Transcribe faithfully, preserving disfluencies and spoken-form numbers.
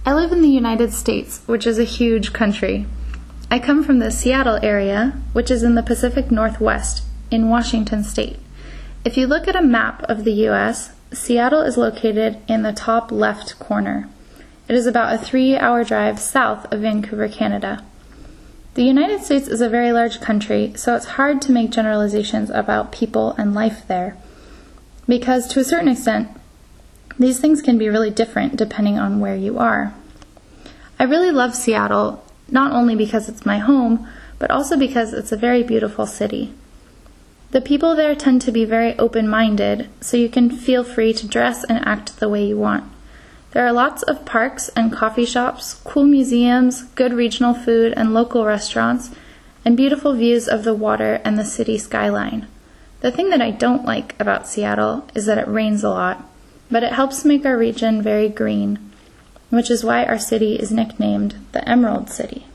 I live in the United States, which is a huge country. I come from the Seattle area, which is in the Pacific Northwest, in Washington State. If you look at a map of the U S, Seattle is located in the top left corner. It is about a three-hour drive south of Vancouver, Canada. The United States is a very large country, so it's hard to make generalizations about people and life there, because to a certain extent, these things can be really different depending on where you are. I really love Seattle, not only because it's my home, but also because it's a very beautiful city. The people there tend to be very open-minded, so you can feel free to dress and act the way you want. There are lots of parks and coffee shops, cool museums, good regional food and local restaurants, and beautiful views of the water and the city skyline. The thing that I don't like about Seattle is that it rains a lot, but it helps make our region very green, which is why our city is nicknamed the Emerald City.